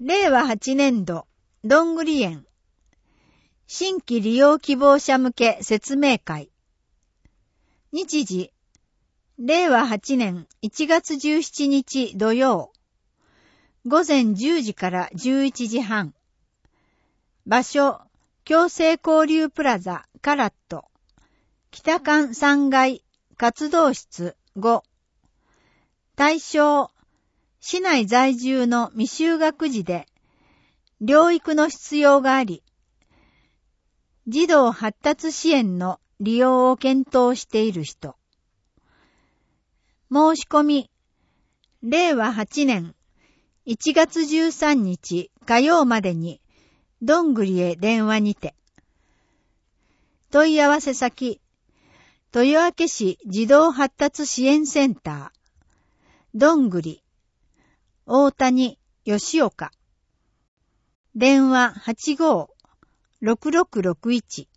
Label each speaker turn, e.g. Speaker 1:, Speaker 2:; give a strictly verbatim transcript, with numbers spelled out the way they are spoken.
Speaker 1: れいわはちねんど、どんぐり園、新規利用希望者向け説明会。日時、れいわはちねんいちがつじゅうしちにち土曜、午前じゅうじからじゅういちじはん。場所、共生交流プラザカラット、北館さんがい活動室ご。対象、市内在住の未就学児で、療育の必要があり、児童発達支援の利用を検討している人。申し込み、れいわはちねんいちがつじゅうさんにち火曜までに、どんぐりへ電話にて。問い合わせ先、豊明市児童発達支援センター、どんぐり、大谷、吉岡。電話 はちごーろくろくろくいち